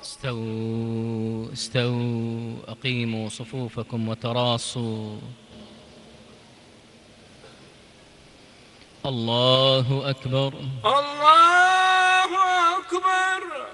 استووا استووا، أقيموا صفوفكم وتراصوا. الله أكبر الله أكبر.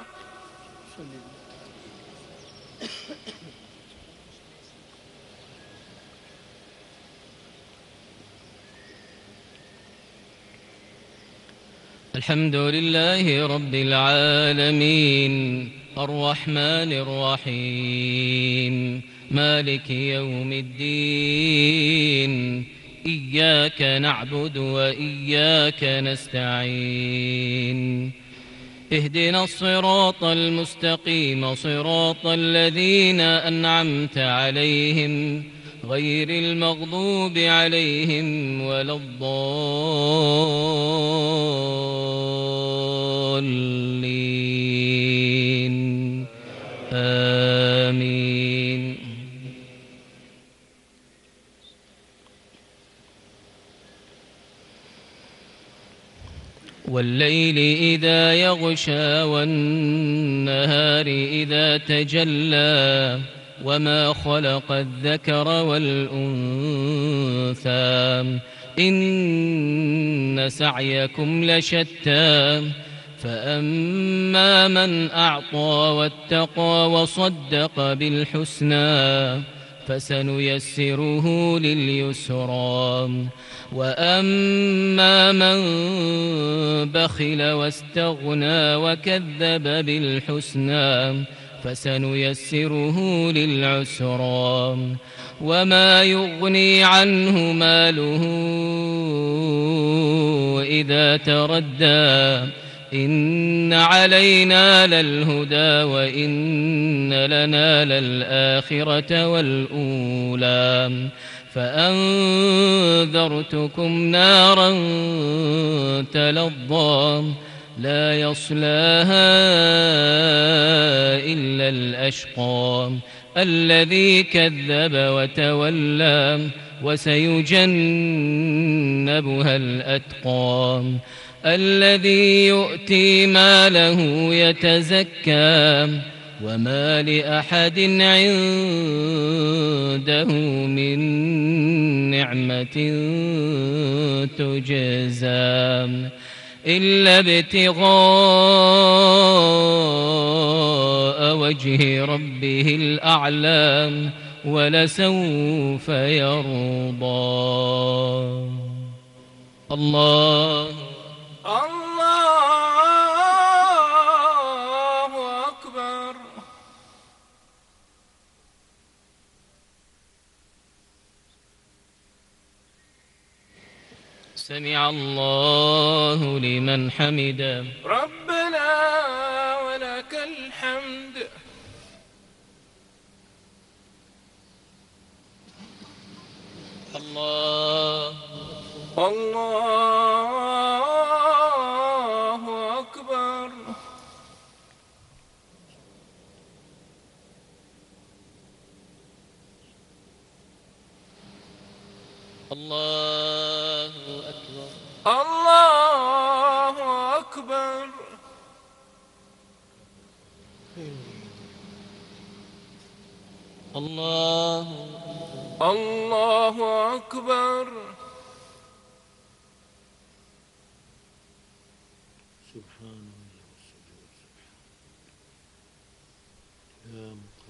الحمد لله رب العالمين، الرحمن الرحيم، مالك يوم الدين، إياك نعبد وإياك نستعين، اهدنا الصراط المستقيم، صراط الذين أنعمت عليهم غير المغضوب عليهم ولا الضالين، آمين. والليل إذا يغشى والنهار إذا تجلى وما خلق الذكر والأنثى إن سعيكم لشتى فأما من أعطى واتقى وصدق بالحسنى فسنيسره لليسرى وأما من بخل واستغنى وكذب بالحسنى فسنيسره للعسرى وما يغني عنه ماله إذا تردى إن علينا للهدى وإن لنا للآخرة والأولى فأنذرتكم نارا تلظى لا يصلاها إلا الأشقى الذي كذب وتولى وسيجنبها الأتقى الذي يؤتي ماله يتزكى وما لأحد عنده من نعمة تجزى إلا ابتغاء وجه ربه الأعلى ولسوف يرضى. الله أكبر. سمع الله لمن حمده. ربنا ولك الحمد. الله أكبر. الله أكبر. الله أكبر. الله أكبر. سبحان الله والسجود يا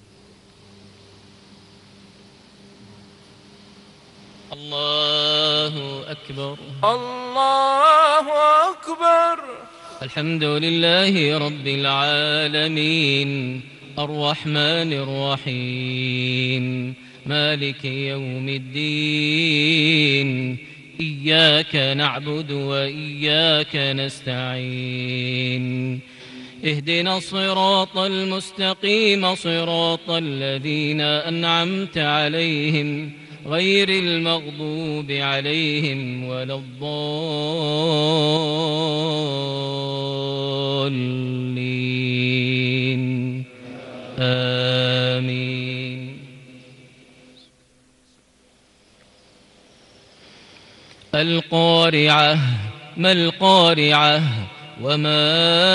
الله أكبر. الله أكبر. الحمد لله رب العالمين، الرحمن الرحيم، مالك يوم الدين، إياك نعبد وإياك نستعين، اهدنا الصراط المستقيم، صراط الذين أنعمت عليهم غير المغضوب عليهم ولا الضالين، آمين. القارعة ما القارعة وما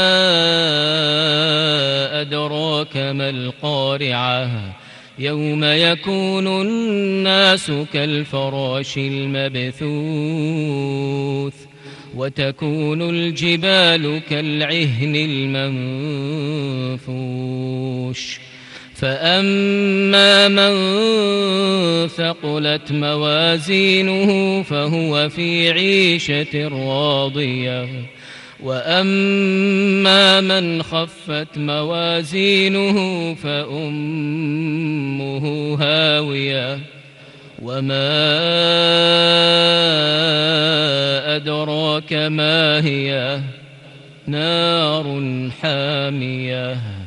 أدراك ما القارعة يوم يكون الناس كالفراش المبثوث وتكون الجبال كالعهن المنفوش فأما من ثقلت موازينه فهو في عيشة راضية وأما من خفت موازينه فأمه هاوية وما أدراك ما هي نار حامية